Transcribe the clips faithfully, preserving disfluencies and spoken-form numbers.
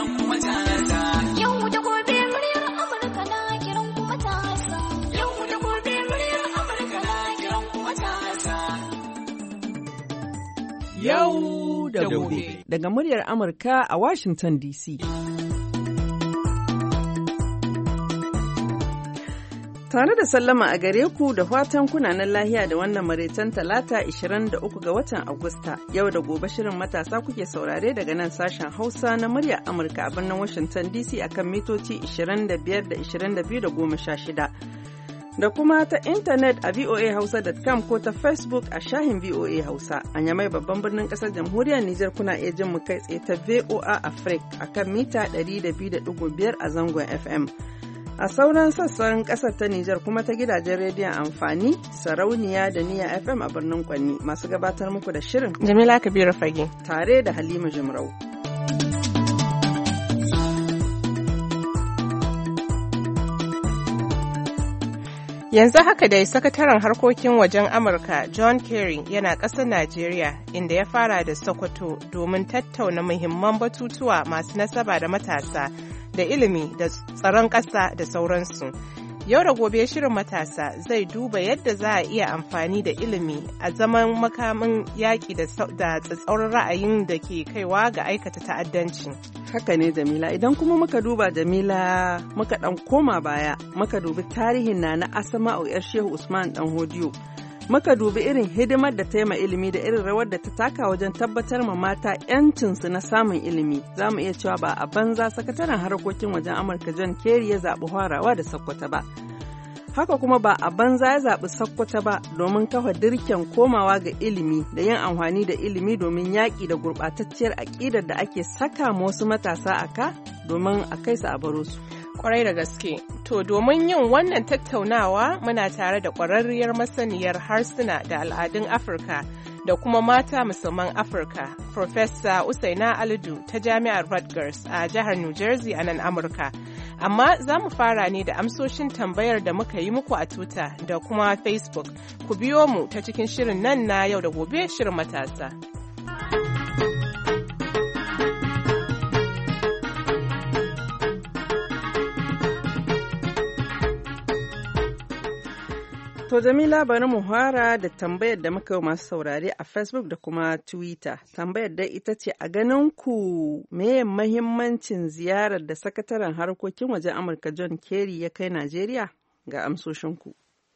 kiran kuma matasa. Yau da gobe muryar Amurka na kiran kuma matasa. Yau da gobe muryar Amurka na kiran kuma matasa. Yau da gobe. Daga muryar Amurka a Washington D C. Tare da sallama a gare ku da fatan kunanan lahiya da wannan maraicen talata ishirin da uku ga watan Agusta. Yau da gobe shirin matasa kuke saurare daga nan sashen Hausa na muryar Amurka a birnin Washington D C akan mitoci ishirin da biyar da ishirin da biyu da goma sha shida. Da kuma ta intanet a voa hausa dot com ko ta Facebook a shahin V O A Hausa. A Yamai babban birnin kasar jamhuriyar Nijar kuna iya jin mu kai tsaye ta V O A Africa akan mita ɗari da biyu da ɗigo biyar a zangon F M. A sauran sassan kasar ta Nijar kuma ta gidajen rediyon amfani, sarauniya da niya F M a birnin Kwanni masu gabatar muku da shirin. Jamila Kabiru Fage. Tare da Halima Jimrau. Yanzu haka dai sakataren harkokin wajen Amurka John Kerry yana ƙasar Najeriya inda ya fara da Sokoto domin tattauna muhimman batutuwa masu nasaba da matasa da ilimi da tsaron ƙasa da sauransu. Yau da gobe shirin matasa zai duba yadda za a iya amfani da ilimi a zaman makamin yaƙi da tsatsauran ra'ayin da ke kaiwa ga aikata ta'addanci. Haka ne Jamila, idan kuma muka duba Jamila muka ɗan koma baya muka dubi tarihin na na Asma'u 'yar Shehu Usman ɗan Hodiyo. Muka dubi irin hidimar da ta yi ma ilimi da irin rawar da ta taka wajen tabbatar ma mata 'yancinsu na samun ilimi. Za mu iya cewa ba a banza sakataren harkokin wajen Amurka John Kerry ya zaɓi harawa da Sokoto ba. Haka kuma ba a banza ya zaɓi Sokoto ba domin kafa dirken komawa ga ilimi da yin amfani da ilimi domin yaƙi da gurɓatacciyar aƙidar da ake saka ma wasu matasa a ka domin a kai su a baro su. Kwarai da gaske. To domin yin wannan tattaunawa muna tare da ƙwararriyar masaniyar harsuna da al'adun Afirka da kuma mata musulman Afirka, Profesa Usaina Alidu ta Jami'ar Rutgers a jihar New Jersey a nan Amurka. Amma za mu fara ne da amsoshin tambayar da muka yi muku a Twitter da kuma Facebook. Ku biyo mu ta cikin shirin nan na yau da gobe shirin matasa. To Jamila bari mu fara da tambayar da muka yi masu saurare a Facebook da kuma Twitter. Tambayar dai ita ce a ganin ku meye mahimmancin ziyarar da sakataren harkokin wajen Amurka John Kerry ya kai Najeriya? Ga amsoshinku.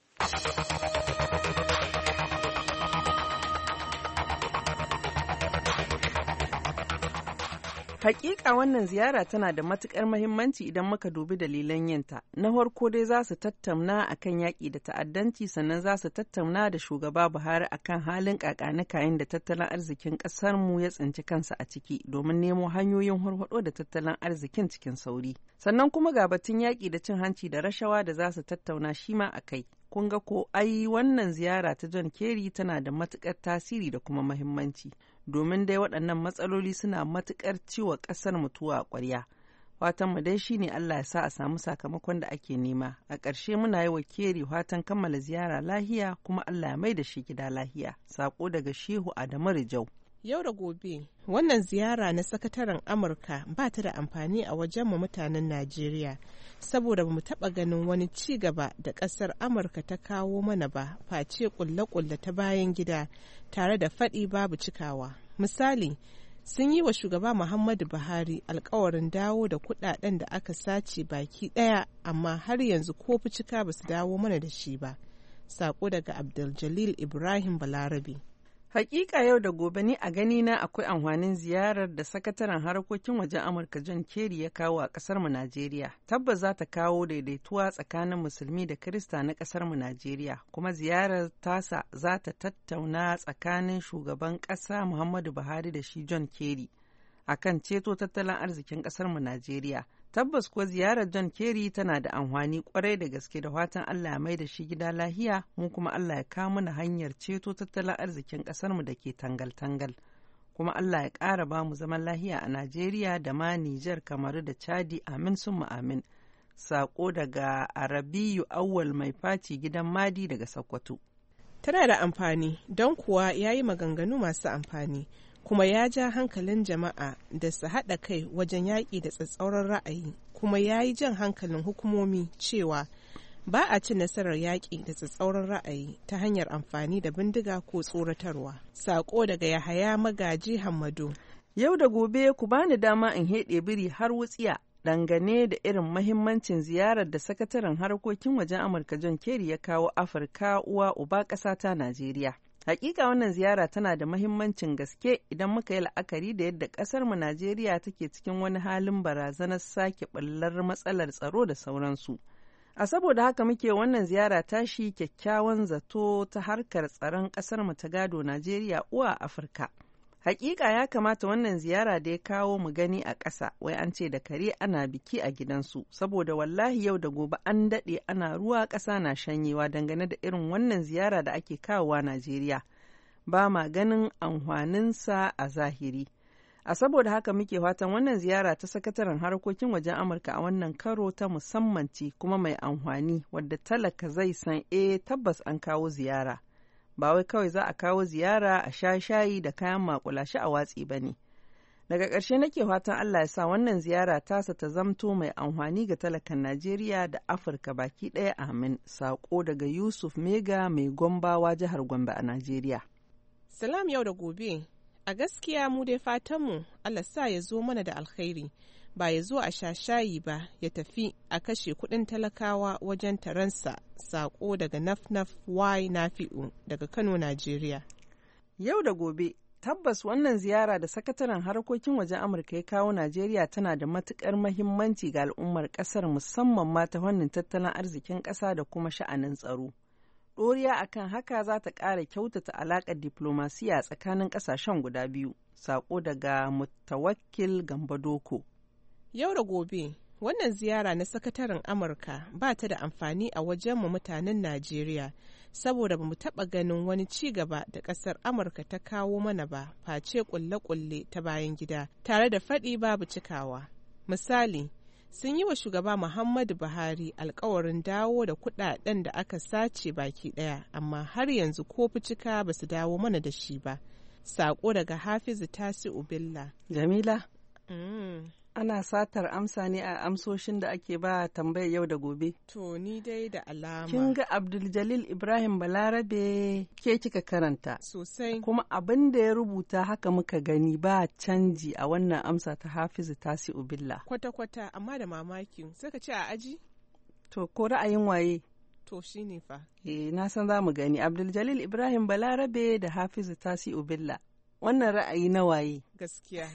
Hakika wannan ziyara tana da matukar mahimmanci idan muka dubi dalilan yinta. Na farko dai za su tattauna akan yaƙi da ta'addanci sannan za su tattauna da shugaba Buhari akan halin kakanikayen da tattalin arzikin ƙasar mu ya tsinci kansa a ciki domin nemo hanyoyin harhaɗo da tattalin arzikin cikin sauri. Sannan kuma ga batun yaƙi da cin hanci da rashawa da za su tattauna shi ma a kai. Kun ga ko ai wannan ziyara ta John Kerry tana da matukar tasiri da kuma mahimmanci. Domin dai waɗannan matsaloli suna matuƙar ciwo ƙasar mutuwa a ƙwarya. Fatanmu dai shine Allah ya sa a samu sakamakon da ake nema. A ƙarshe muna yi wa Kerry fatan kammala ziyara lahiya kuma Allah ya mai da shi gida lahiya. Sako daga Shehu Adamu Rijau. Yau da gobe, wannan ziyara na sakataren Amurka ba ta da amfani a wajenmu mutanen Najeriya, saboda ba mu taɓa ganin wani ci gaba da ƙasar Amurka ta kawo mana ba, face ƙulle-ƙulle ta bayan gida tare da faɗi babu cikawa. Misali, sun yi wa shugaba Muhammadu Buhari alkawarin dawo da kuɗaɗen da aka sace baki ɗaya, amma har yanzu ko cika ba su dawo mana da shi ba. Sako daga Abdul Ibrahim Balarabe. Hakika yau da gobe ni a gani na akwai amfanin ziyarar da sakataren harkokin wajen Amurka John Kerry ya kawo a kasar mu Najeriya. Tabbas za ta kawo daidaituwa tsakanin musulmi da Kirista na kasar mu Najeriya, kuma ziyarar tasa za ta tattauna tsakanin shugaban kasa Muhammadu Buhari da shi John Kerry akan ceto tattalin arzikin kasar mu Najeriya. Tabbas kuwa ziyarar John Kerry tana da amfani kwarai da gaske, da fatan Allah ya mai da shi gida lahiya, mu kuma Allah ya kawo mana hanyar ceto tattalin arzikin ƙasarmu da ke tangal-tangal. Kuma Allah ya ƙara ba mu zaman lahiya a Najeriya da ma Nijar, Kamaru da Chadi, amin summa amin. Sako daga Arabiyu Awwal mai faci gidan Madi daga Sokoto. Tana da amfani don kuwa ya yi maganganu masu amfani. kuma ya ja hankalin jama'a da su haɗa kai wajen yaƙi da tsatsauran ra'ayi, kuma ya yi jan hankalin hukumomi cewa ba a ci nasarar yaƙi da tsatsauran ra'ayi ta hanyar amfani da bindiga ko tsoratarwa. Saƙo daga Yahaya Magaji Hammadu. Yau da gobe ku bani dama in heɗe biri har wutsiya dangane da irin mahimmancin ziyarar da sakataren harkokin wajen Amurka John Kerry ya kawo Afirka uwa uba ƙasa ta Najeriya. Hakika wannan ziyara tana da mahimmancin gaske idan muka yi la'akari da yadda ƙasar mu Najeriya take cikin wani halin barazanar sake ɓullar matsalar tsaro da sauransu. A saboda haka muke wannan ziyara tashi kyakkyawan zato ta harkar tsaron ƙasar mu ta gado Najeriya uwa Afirka. Hakika ya kamata wannan ziyara da ya kawo mu gani a ƙasa, wai an ce da kare ana biki a gidansu, saboda wallahi yau da gobe an daɗe ana ruwa ƙasa na shanyewa dangane da irin wannan ziyara da ake kawowa Najeriya. Ba ma ganin amfaninsa a zahiri. A saboda haka muke fatan wannan ziyara ta sakataren harkokin wajen Amurka a wannan karo ta musamman ce kuma mai amfani wadda talaka zai san eh tabbas an kawo ziyara. Ba wai kawai za a kawo ziyara a sha shayi da kayan makulashe a watsi ba ne. Daga ƙarshe nake fatan Allah ya sa wannan ziyara tasa ta zamto mai amfani ga talakan Najeriya da Afirka baki ɗaya amin. Saƙo daga Yusuf Mega mai Gombawa jihar Gombe a Najeriya. Salam yau da gobe. A gaskiya mu dai fatanmu Allah sa ya zo mana da alkhairi. Ba ya zo a sha shayi ba ya tafi a kashe kudin talakawa wajen taransa. Sako daga nafnaf y nafi'u daga Kano, Najeriya. Yau da gobe, tabbas wannan ziyara da sakataren harkokin wajen Amurka ya kawo Najeriya tana da matukar mahimmanci ga al'ummar kasar musamman ma ta fannin tattalin arzikin ƙasa da kuma sha'anin tsaro. Ɗoriya akan haka za ta ƙara kyautata alaƙar diplomasiya tsakanin ƙasashen guda biyu. Sako daga Mutawakkil Gambadoko. Yau da gobe, wannan ziyara na sakataren Amurka ba ta da amfani a wajenmu mutanen Najeriya, saboda ba mu taɓa ganin wani ci gaba da ƙasar Amurka ta kawo mana ba, face ƙulle-ƙulle ta bayan gida, tare da faɗi babu cikawa. Misali, sun yi wa shugaba Muhammadu Buhari alkawarin dawo da kuɗaɗen da aka sace baki ɗaya, amma har yanzu ko cika ba su dawo mana da shi ba. Saƙo daga Hafizu Tasi'u Billa. Jamila. Mm. Ana satar amsa ne a amsoshin da ake ba tambayar yau da gobe. To ni dai da alama. Kin ga Abdul Jalil Ibrahim Balarabe ke kika karanta. Sosai. Kuma abin da ya rubuta haka muka gani ba canji a wannan amsa ta Hafizu Tasi'u Billah. Kwata-kwata amma da mamaki sai ka ce a aji? To ko ra'ayin waye? To shi ne fa. Eh na san za mu gani Abdul Jalil Ibrahim Balarabe da Hafizu Tasi'u Billah. Wannan ra'ayi na waye? Gaskiya.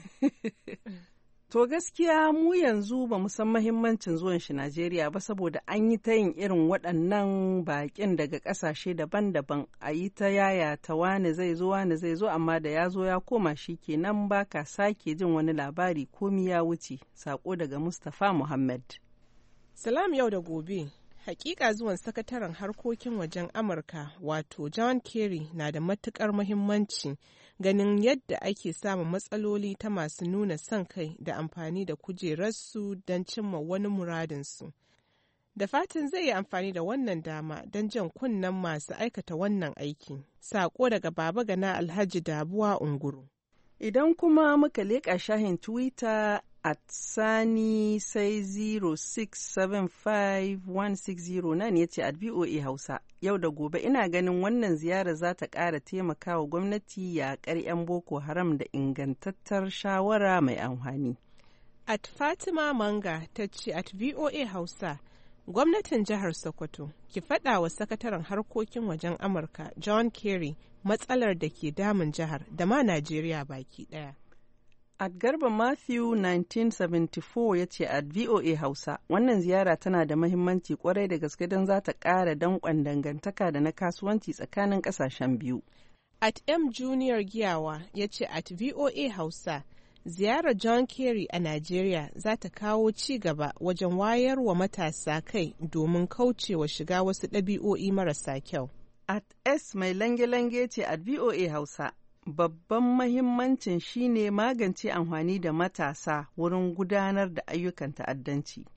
To gaskiya mu yanzu ba mu san mahimmancin zuwan shi Najeriya ba, saboda an yi ta yin irin waɗannan baƙin daga ƙasashe daban-daban, a yi ta yaya ta wane zai zo wane zai zo, amma da ya zo ya koma shi kenan ba ka sake jin wani labari komi ya wuce. Sako daga Mustapha Muhammad. Salam yau da gobe. Hakika zuwan sakataren harkokin wajen Amurka wato John Kerry na da matukar muhimmanci, ganin yadda ake samun matsaloli ta masu nuna son kai da amfani da kujerarsu don cimma wani muradinsu. Da fatan zai yi amfani da wannan dama don jan kunnen masu aikata wannan aiki. Sako daga Baba Gana Alhaji Dabuwa Unguru. Idan kuma muka leƙa shahin Twitter at sani sai zero six seven five one six zero nine ya ce at V O A Hausa. Yau da gobe ina ganin wannan ziyara za ta ƙara taimakawa gwamnati yaƙar 'yan Boko Haram da ingantattar shawara mai amfani. At Fatima Manga ta ce at V O A Hausa, gwamnatin jihar Sokoto ki faɗa wa sakataren harkokin wajen Amurka John Kerry matsalar da ke damun jihar da ma Najeriya baki ɗaya. At Garba Matthew nineteen seventy-four ya ce at V O A Hausa, wannan ziyara tana da mahimmanci kwarai da gaske don za ta ƙara danƙon dangantaka da na kasuwanci tsakanin ƙasashen biyu. At M Junior Giyawa ya ce at V O A Hausa, ziyarar John Kerry a Najeriya za ta kawo ci gaba wajen wayar wa matasa kai domin kaucewa shiga wasu ɗabi'o'i marasa kyau. At S mai lange-lange ce at V O A Hausa, babban mahimmancin shine magance amfani da matasa wurin gudanar da ayyukan ta'addanci.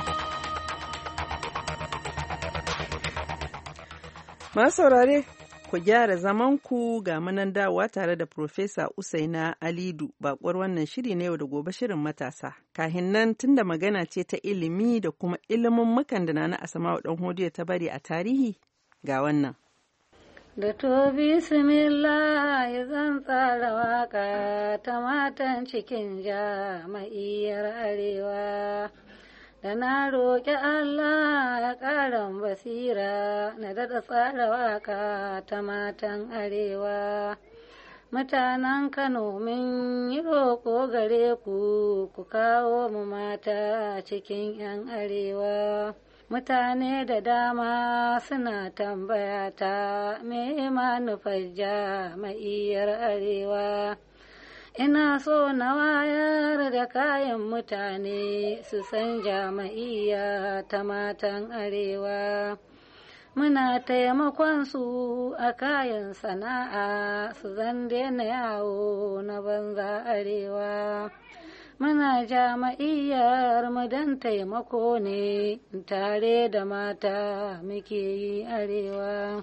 Masu saurare, ku gyara zamanku ga manan dawowa tare da Profesa Usaina Alidu, bakwar wannan shiri ne yau da gobe shirin matasa. Kahin nan tunda magana ce ta ilimi da kuma ilimin mukan da Nana Asma'u Dan Hodiyo ta bari a tarihi ga wannan. Da to bismillah zan tsara waka ta matan cikin jama'iyyar arewa. Da na roƙi Allah ya ƙaran basira na daɗa tsara waka ta matan arewa. Mutanen Kano min yi roƙo gare ku, ku kawo mu mata cikin 'yan arewa. Mutane da dama suna tambaya ta me manufar jama'iyyar arewa. Ina so na wayar da kayan mutane su san jama'iyya ta matan arewa. Muna taimakon su a kayan sana'a su zan daina yawo na banza arewa. Muna jama'iyyar mu don taimako ne tare da mata muke yi arewa.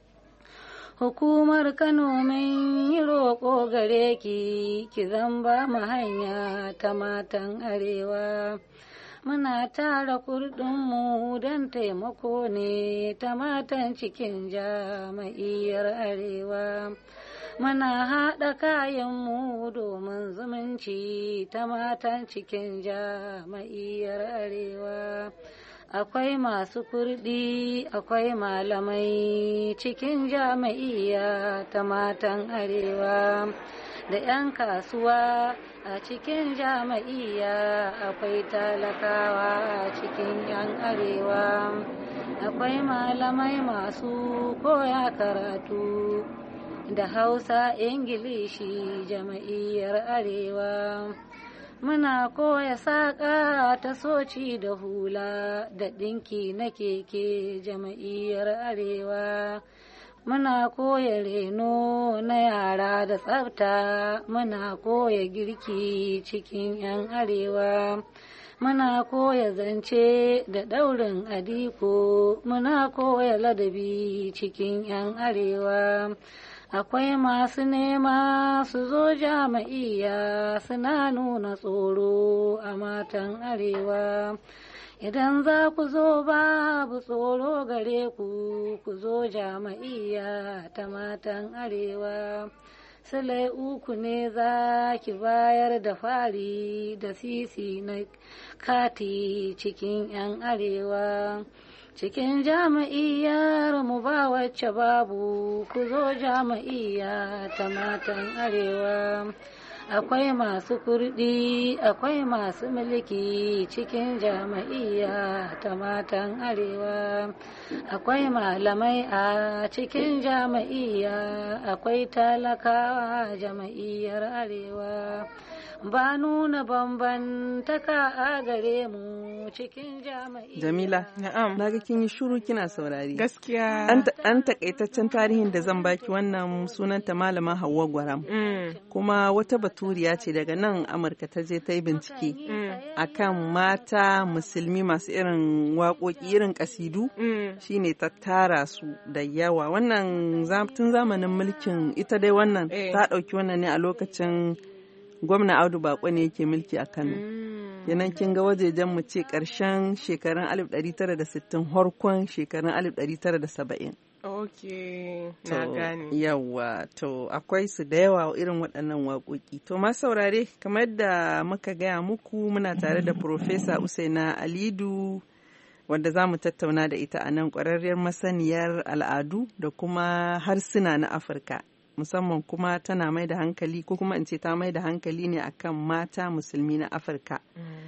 Hukumar Kano min yi roƙo gare ki, ki zan ba mu hanya ta matan arewa. Muna tara kurɗinmu don taimako ne ta matan cikin jama'iyyar arewa. Muna haɗa kayanmu domin zumunci ta matan cikin jama'iyyar arewa. Akwai masu kurɗi, akwai malamai cikin jama'iyya ta matan arewa. Da 'yan kasuwa a cikin jama'iyya, akwai talakawa cikin 'yan arewa. Akwai malamai masu koya karatu da Hausa, Ingilishi jama'iyyar arewa. Muna koya saƙa ta soci da hula da ɗinki na keke jama'iyyar arewa. Muna koya reno na yara da tsafta, muna koya girki cikin 'yan arewa. Muna koya zance da ɗaurin adiko, muna koya ladabi cikin 'yan arewa. Akwai masu nema su zo jama'iyya suna nuna tsoro a matan arewa. Idan za ku zo babu tsoro gare ku, ku zo jama'iyya ta matan arewa. Silai uku ne za ki bayar da fari da sisi na kati cikin 'yan arewa. Cikin jama'iyyar mu ba wacce babu, ku zo jama'iyya ta matan arewa. Akwai masu kurɗi, akwai masu mulki cikin jama'iyya ta matan arewa. Akwai malamai a cikin jama'iyya, akwai talakawa jama'iyyar arewa. Ba nuna bambantaka a gare mu cikin jama'iyya. Jamila, na'am. Na ga kin yi shuru kina saurari. Gaskiya. An takaitaccen tarihin da zan baki wannan sunanta Malama Hauwa Gwaram. Mm. Kuma wata baturiya ce daga nan Amurka ta je ta yi bincike mm. akan mata musulmi masu irin waƙoƙi irin kasidu mm. shine ta tara su da yawa. Wannan tun zamanin mulkin ita dai wannan eh. ta ɗauki wannan ne a lokacin gwamna Audu Bako ne yake mulki a Kano. Yanan kin ga wajejen mu ce ƙarshen shekarun alif ɗari tara da sittin harkon shekarun alif ɗari tara da saba'in. Ok, na gane. Yawwa, to akwai su da yawa irin waɗannan waƙoƙi. To ma saurare, kamar da muka gaya muku muna tare da Profesa Usaina Alidu wanda za mu tattauna da ita a nan, ƙwararriyar masaniyar al'adu da kuma harsuna na Afirka. Musamman kuma tana mai da hankali ko kuma in ce ta mai da hankali ne akan mata musulmi na Afirka.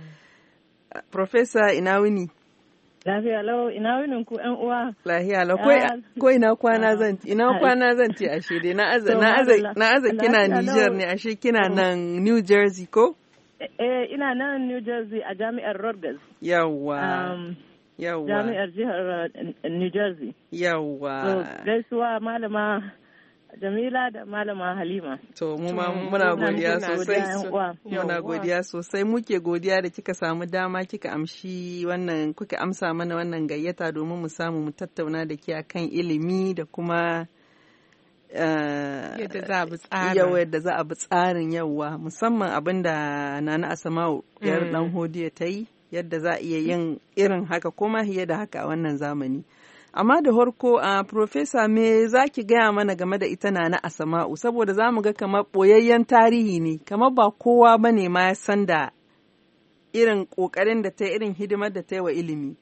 Mm. Profesa ina wuni? Lafiya lau, ina wunin ku ƴan uwa. Lafiya lau, ko ina kwana zan ina kwana zan ce ashe dai na aza na aza na aza kina Niger ne, ashe kina nan New Jersey ko? Eh ina nan New Jersey a jami'ar Rutgers. Yawwa. Um, Yawwa. Jami'ar jihar New Jersey. Yawwa. Gaisuwa malama Jamila da Malama Halima. To mu ma muna godiya sosai. Muna godiya sosai, muke godiya da kika samu dama kika amshi wannan kuka amsa mana wannan gayyata domin mu samu mu tattauna da ke akan ilimi da kuma yadda za a bi tsarin yawa yadda za a bi tsarin yawa musamman abin da Nana Asama'u yar dan Hodiya ta yi yadda za a iya yin irin haka ko ma fiye da haka a wannan zamani. Amma da harko a Profesa me za ki gaya mana game da ita Nana Asama'u saboda za mu ga kamar ɓoyayyen tarihi ne kamar ba kowa ba ne ma ya san da irin ƙoƙarin da ta yi irin hidimar da ta yi wa ilimi.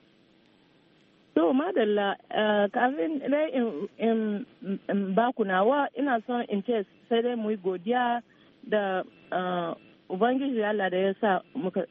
To madalla kafin dai in baku nawa ina son in ce sai dai mu yi godiya da Ubangiji Allah da ya sa muka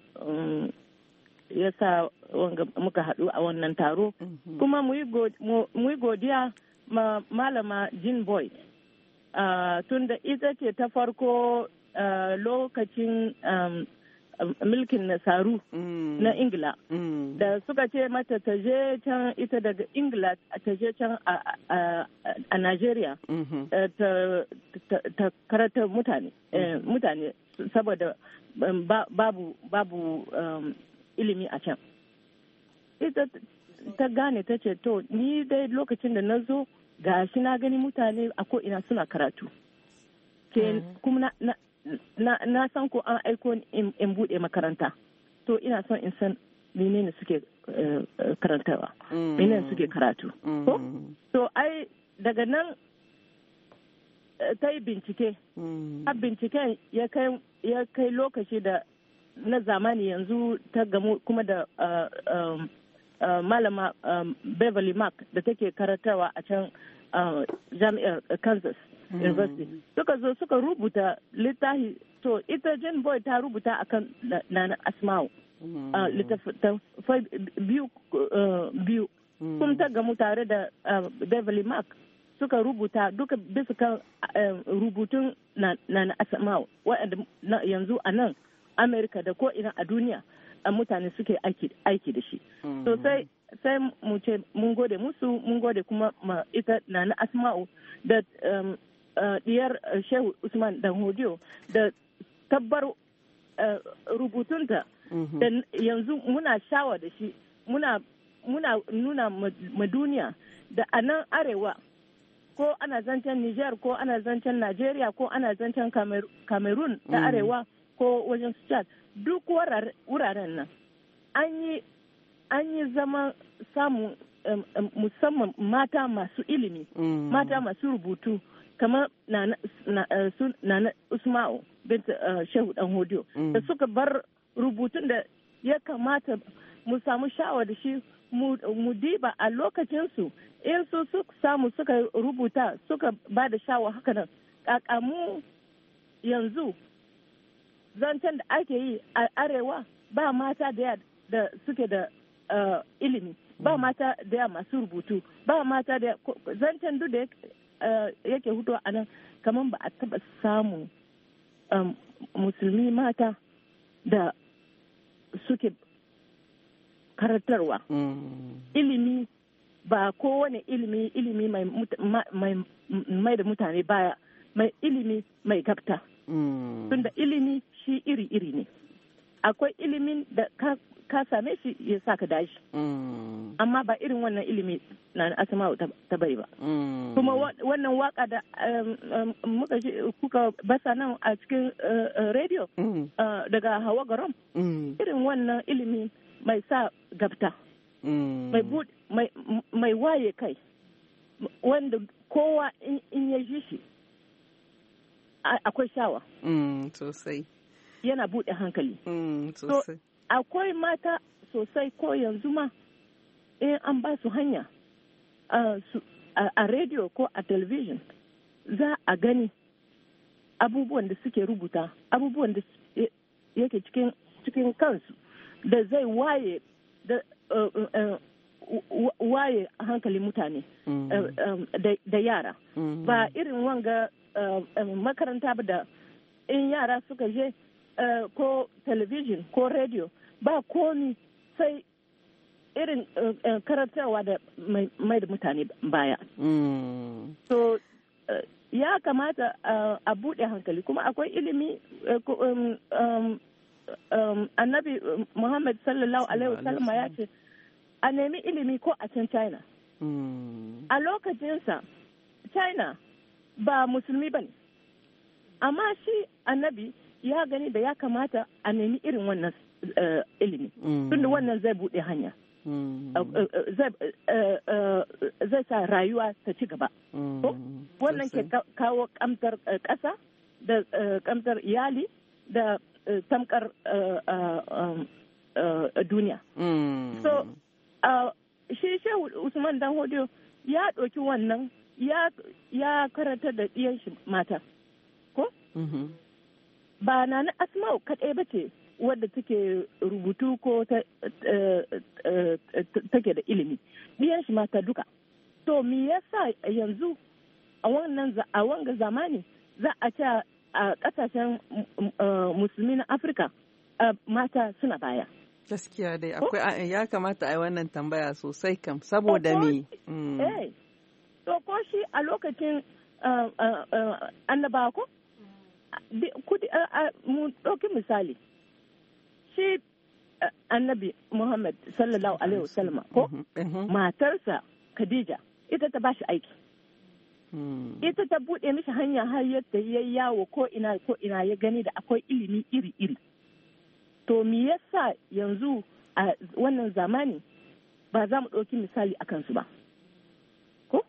ya sa muka haɗu a wannan taro. Kuma mu yi godiya ma malama Jean Boy tunda ita ce ta farko lokacin mulkin nasaru mm. na ingila mm. da suka ce mata ta je can ita daga ingila ta je can a, a, a nigeria mm-hmm. ta, ta, ta karata mutane mm. mutane saboda ba, babu babu um, ilimi a can ita ta gane ta ce to ni dai lokacin da na zo ga shi na gani mutane a ko ina suna karatu ke mm. kuma na, na Na, na san ko an aiko in, in buɗe makaranta to ina son in san menene suke uh, uh, karantawa mm. menene suke karatu mm. ko to ai daga nan uh, ta yi bincike mm. a binciken ya kai ya kai lokaci da na zamani yanzu ta gamu kuma da uh, um, uh, malama um, Beverly Mark da take karantawa a can uh, jami'ar uh, Kansas Mm. University suka zo suka rubuta littafi to ita Jane Boy ta rubuta akan Nana Asma'u mm. uh, littafai biyu uh, biyu mm. kuma ta gamu tare da uh, Beverly Mark suka rubuta duka bisa kan uh, rubutun Nana Asma'u waɗanda yanzu a nan Amerika da ko ina a duniya a mutane suke aiki, aiki da shi mm. so sai sai mu ce mun gode musu mun gode kuma ma ita Nana Asma'u da um, Uh, diyar uh, Shehu Usman Dan Hodiyo da tabbar uh, rubutunta mm-hmm. da yanzu muna shawa da shi muna muna nuna ma duniya da a nan arewa ko ana zancen Niger ko ana zancen Najeriya ko ana zancen Cameroon ta mm-hmm. arewa ko wajen Chad duk wuraren nan an yi an yi zama samun um, um, musamman mata masu ilimi mm-hmm. mata masu rubutu kamar Nana na, Usma'u binta uh, Shehu Dan Hodiyo mm. da suka bar rubutun da ya kamata mu samu sha'awa da shi mu diba a lokacinsu in su suka samu suka rubuta suka ba da sha'awa haka nan kakamu yanzu zancen da ake yi a arewa ba mata da da suke da uh, ilimi ba mata da masu rubutu ba mata da zancen duk da Uh, yake hudu a nan kamar ba a taba samu um, musulmi mata da suke karatarwa mm. ilimi ba kowane ilimi ilimi mai, mai, mai, mai da mutane baya mai ilimi mai gabta mm. tunda ilimi shi iri-iri ne akwai ilimin da ka, ka same shi ya sa ka dashi mm. amma ba irin wannan ilimi na Asma'u ta bai ba mm. kuma wannan waka da um, um, muka ji kuka basa nan a cikin uh, uh, radio mm. uh, daga Hawa Garam mm. irin wannan ilimi mai sa gabta mm. mai, bud, mai, mai waye kai wanda kowa in, in ya ji shi akwai shawa mm, sosai yana buɗe hankali mm, sosai so, akwai mata sosai ko yanzu ma in an ba su hanya uh, su, a, a radio ko a television za a gani abubuwan da suke rubuta abubuwan da yake cikin cikin kansu da zai waye da uh, uh, waye hankalin mutane mm. uh, um, da, da yara mm. ba irin wanga uh, um, makaranta ba da in yara suka je uh, ko television ko radio ba komi sai irin uh, uh, karantarwa da mai da mutane baya. Mm. So uh, ya kamata uh, a buɗe hankali kuma akwai ilimi uh, um, um, um, annabi Muhammad sallallahu alaihi wasallam ya ce a nemi ilimi ko a can China. Mm. A lokacinsa China ba musulmi ba ne, amma shi annabi ya gani da ya kamata a nemi irin wannan uh, ilimi mm. tunda wannan zai buɗe hanya mm. uh, uh, uh, zai, uh, uh, zai sa rayuwa ta ci gaba mm. so, wannan ke kawo kamtar ƙasa uh, da uh, kamtar iyali da uh, tamkar uh, uh, um, uh, duniya mm. so uh, shi shehu Usman Dan Hodiyo ya ɗauki wannan ya, ya karanta da ɗiyan shi mata ko? Mm-hmm. Ba na na Asma'u kaɗai ba ce wadda take rubutu ko ta, uh, uh, take da ilimi. Ɗiyan shi mata duka. To me yasa yanzu a wannan a wanga zamani za a ce a ƙasashen uh, musulmi na Afirka uh, mata suna baya. Gaskiya dai akwai ya kamata a yi wannan tambaya sosai kam saboda me. Mm. Eh, to ko shi a lokacin uh, uh, uh, annabawa ko? Mu ɗauki misali, shi annabi Muhammad sallallahu Alaihi wasallam ko matarsa Khadija ita ta ba shi aiki. Ita ta buɗe mishi hanya har yadda ya yawo ko ina ko ina ya gani da akwai ilimi iri-iri. To me yasa yanzu a wannan zamani ba za mu ɗauki misali a kansu ba? Ko?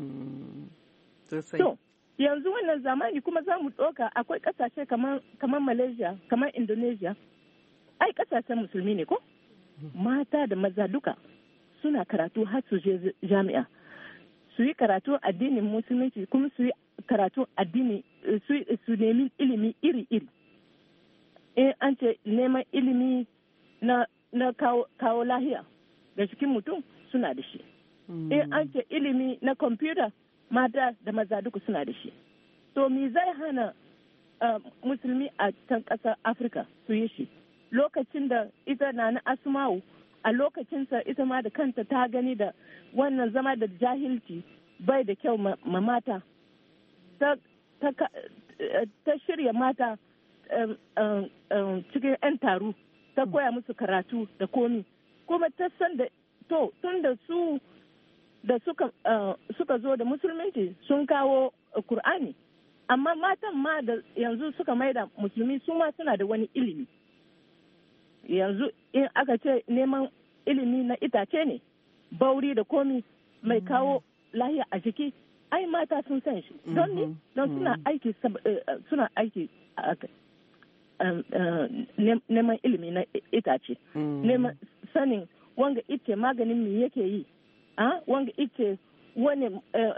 To, yanzu wannan zamani kuma za mu ɗauka akwai ƙasashe kamar Malaysia, kamar Indonesia. Ai, ƙasashen musulmi ne ko? Mata da maza duka suna karatu har su je jami'a. Su yi karatu addinin musulunci kuma su yi karatu addini su nemi ilimi iri-iri. In an ce neman ilimi na, na kawo, kawo lahiya ga cikin mutum suna da shi. Mm. In an ce ilimi na kwamfuta mata da maza duka suna da shi. To me zai hana uh, musulmi a can ƙasar Afirka su yi shi? Lokacin da ita na na Asma'u a lokacinsa ita ma da kanta ta gani da wannan zama da jahilci bai da kyau ma, ma mata. Ta, ta, ta shirya mata um, um, um, cikin 'yan taru ta koya musu karatu da komi. Kuma ta san da to tun da su da suka, uh, suka zo da musulunci sun kawo Kur'ani. Amma matan ma da yanzu suka maida musulmi su ma suna da wani ilimi. Yanzu in aka ce neman ilimi na itace ne, bauri da komi mai kawo lahiya a jiki, ai mata sun san shi. Don ni, don suna aiki suna aiki neman ilimi na itace. Neman sanin wanga ice maganin me yake yi. Ah, wanga ice wani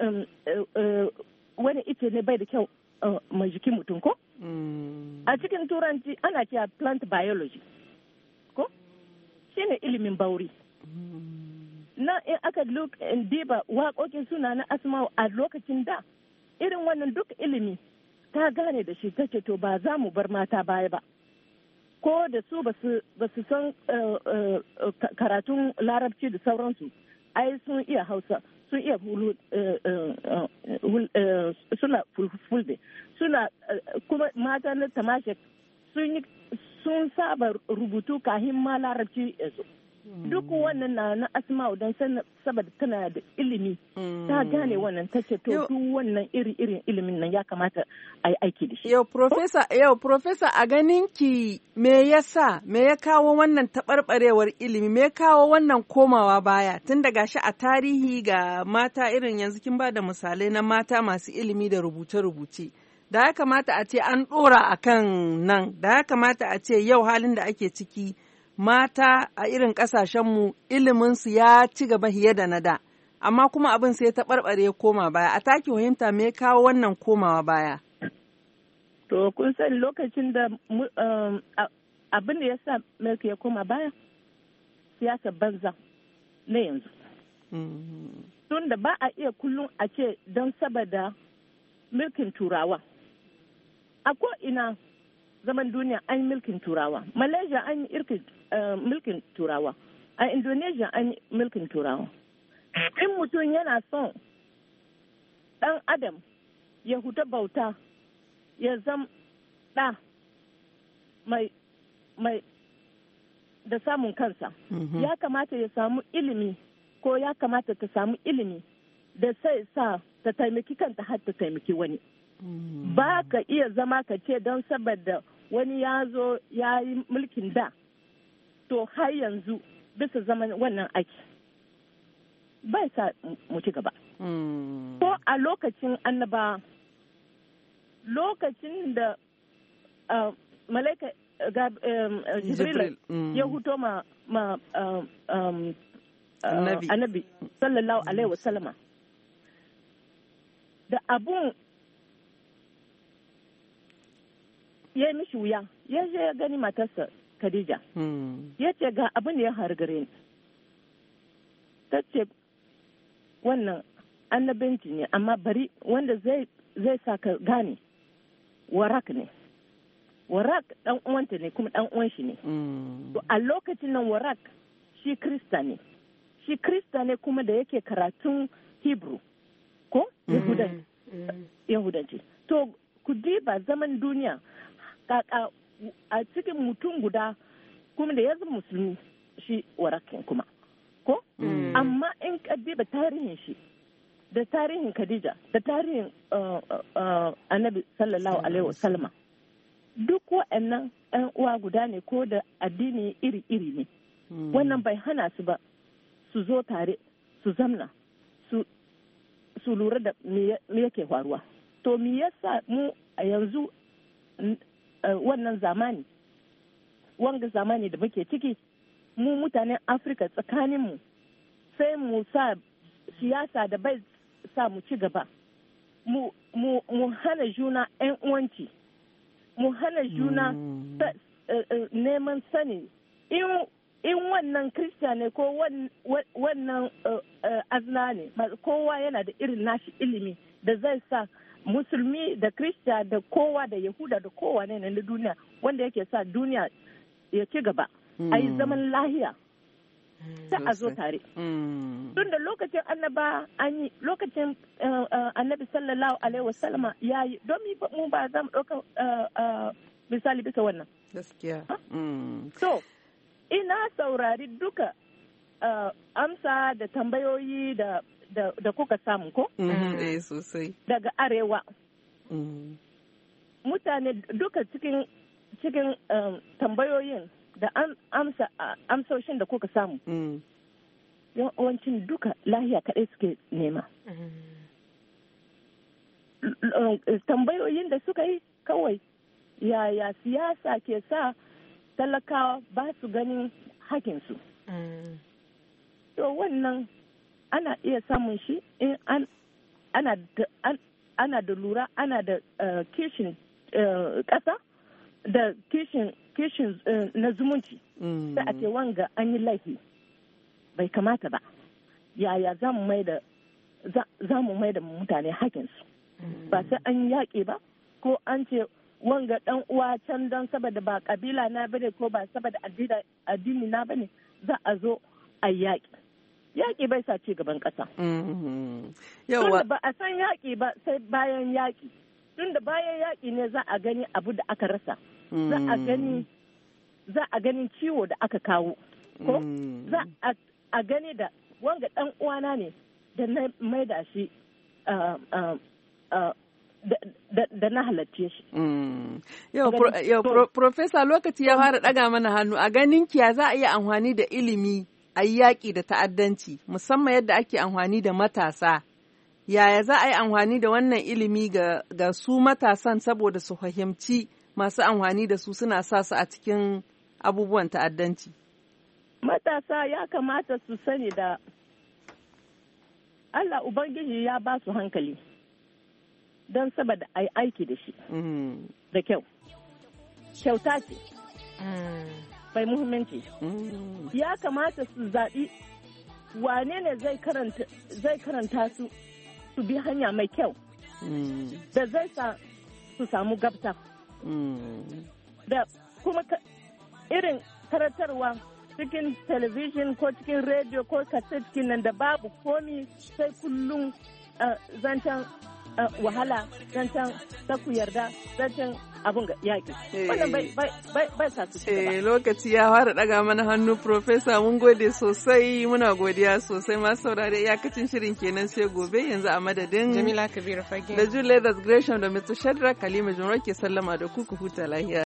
wani ice ne bai da kyau mai jikin mutum ko? A cikin turanci ana cewa plant biology ko? Shi ne ilimin bauri. Na in aka look in diba waƙoƙin suna na Asma'u a lokacin da irin wannan duk ilimi ta gane da shi ta ce to ba za mu bar mata baya ba. Ko da su ba su san karatun larabci da sauransu, ai sun iya Hausa. Sun iya hulu suna fulfulde suna kuma mata na tamashe sun saba rubutu kahin ma larabci yanzu duk wannan na na Asma'u don saboda tana da ilimi ta gane wannan ta ce to duk wannan iri irin ilimin nan ya kamata a yi aiki da shi. Yau professor yau professor a ganin ki me yasa me ya kawo wannan taɓarɓarewar ilimi me ya kawo wannan komawa baya tun daga shi a tarihi ga mata irin yanzu kin ba da misalai na mata masu ilimi da rubuce-rubuce da ya kamata a ce an ɗora a kan nan da ya kamata a ce yau halin da ake ciki mata a irin ƙasashenmu iliminsu ya ci gaba fiye da na da, amma kuma abin sai ta ɓarɓare koma baya. A taki fahimta me kawo wannan komawa baya? To, kun sani lokacin da abin da ya sa mulki ya koma baya, siyasar banza na yanzu. Tun da ba a iya kullum a ce don saboda mulkin turawa. A ko'ina zaman duniya an yi mulkin turawa. Malaysia an yi mulkin turawa. A Indonesia an yi mulkin turawa. In mutum yana son ɗan adam ya huta bauta ya zam ɗa mai mai da samun kansa. Mm-hmm. Ya kamata ya samu ilimi ko ya kamata ta samu ilimi da sai sa ta taimaki kanta har ta taimaki wani. Ba ka iya zama ka ce don saboda wani ya zo ya yi mulkin da, to har yanzu bisa zaman wannan aiki bai sa mu ci gaba. Ko a lokacin annaba, lokacin da uh, malaika uh, Jibril ya huto ma, ma uh, um, uh, annabi sallallahu alaihi wasallama, da abun ya yi mishi wuya, ya je ya gani matarsa Khadija, ya ce ga abin da ya hargare ni. Ta ce wannan annabinci ne, amma bari wanda zai zai sa ka gane warak ne. Warak dan uwanta ne kuma dan uwan shi ne. To a lokacin nan warak shi Krista ne. Shi Krista ne kuma da yake karatun Hebrew ko Yahudanci. Yahudanci. To ku diba zaman duniya kaka a cikin mutum guda kuma da ya zama musulmi shi warakin kuma ko amma in ka diba tarihin shi da tarihin Khadija da tarihin uh, uh, annabi sallallahu alaihi wasallama duk waɗannan ɗan uwa guda ne ko da addini iri-iri ne. Wannan bai hana su ba su zo tare su zamna su su lura da me yake faruwa. To me yasa mu a yanzu wannan zamani wanga zamani da muke ciki mu mutanen Afirka tsakaninmu sai mu sa siyasa da bai sa mu ci gaba, mu, mu, mu hana juna 'yan uwanci, mu hana juna mm. ta, uh, uh, neman sani in, in wannan Kirista ne ko wannan uh, uh, azna ne, kowa yana da irin nashi ilimi da zai sa musulmi da Kirista da kowa da Yahuda da kowa ne na duniya wanda yake sa duniya ya ci gaba mm. a yi zaman lahiya. Ta a zo tare. Tun da lokacin annaba an yi lokacin annabi sallallahu alaihi wasallama ya yi domin mu ba za mu ɗauka misali bisa wannan. Gaskiya. So, ina saurari duka amsa da tambayoyi da da kuka samu ko? Eh sosai. Daga arewa. Mutane duka cikin cikin tambayoyin da amsa amsoshin da kuka samu yawancin duka lahiya kaɗai suke nema. Tambayoyin da suka yi kawai yaya siyasa ke sa talakawa ba su ganin hakinsu. To wannan ana iya samun shi in ana da lura ana da kishin ƙasa da kishin kishin uh, na zumunci da ake wanga an yi laifi bai kamata ba yaya za mu mai da mutane hakinsu ba sai an yaƙi ba ko an ce wanga dan uwa can don saboda ba kabila na bane ko ba saboda addini na bane za a zo a yaƙi yaƙi bai sa ci gaban ƙasa. Yawa ba a san yaƙi ba sai bayan yaƙi tunda bayan yaƙi ne za a gani abu da aka rasa. Za a gani za a ganin ciwo da aka kawo ko za a gani da wanga dan uwana ne da na maida shi da na halarce shi. Yau, Profesa lokaci ya fara ɗaga mana hannu a ganin kiya za a iya amfani da ilimi a yi yaƙi da ta'addanci musamman yadda ake amfani da matasa. Yaya za a yi amfani da wannan ilimi ga su matasan saboda su fahimci masu amfani da su suna sa su a cikin abubuwan ta'addanci? Matasa ya kamata su sani da Allah Ubangiji ya ba su hankali don saboda a yi aiki da shi da kyau. Kyauta ce, bai muhimmanci. Ya kamata su zaɓi wane ne zai karanta su su bi hanya mai kyau da zai sa su samu gabta. Da kuma irin karatarwa cikin talabijin ko cikin rediyo ko kaset nan da babu komi sai kullum zancen wahala zancen ta ku yarda zancen abun yaƙi. Wannan bai sa su ci gaba. Lokaci ya fara ɗaga mana hannu Profesa mun gode sosai muna godiya sosai masu saurare iyakacin shirin kenan sai gobe yanzu a madadin Jamila Kabiru Fage da Julius Gresham da Mister Shadrack Kalima Jumro ke sallama da ku ku huta lahiya.